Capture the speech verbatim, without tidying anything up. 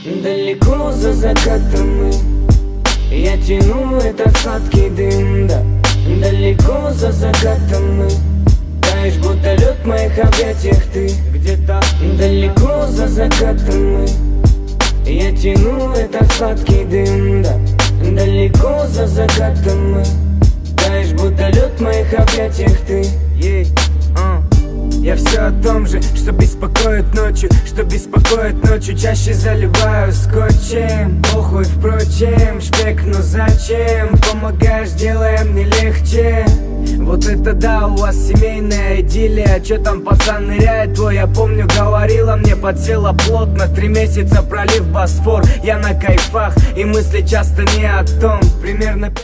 Далеко за закатом мы, я тяну этот сладкий дым, да. Далеко за закатом мы, таешь, будто лед в моих объятиях ты. Где-то далеко за закатом мы, я тяну этот сладкий дым, да. Далеко за закатом мы, таешь, будто лед в моих объятиях ты. Yeah. Uh. Я все о том же, что беспокоит ночью, что беспокоит ночью. Чаще заливаю скотчем, похуй, впрочем, шпек, но зачем? Помогаешь, делаем мне легче. Вот это да, у вас семейная идиллия. Чё там пацан ныряет твой, я помню, говорила мне, подсела плотно. Три месяца пролив Босфор, я на кайфах, и мысли часто не о том. Примерно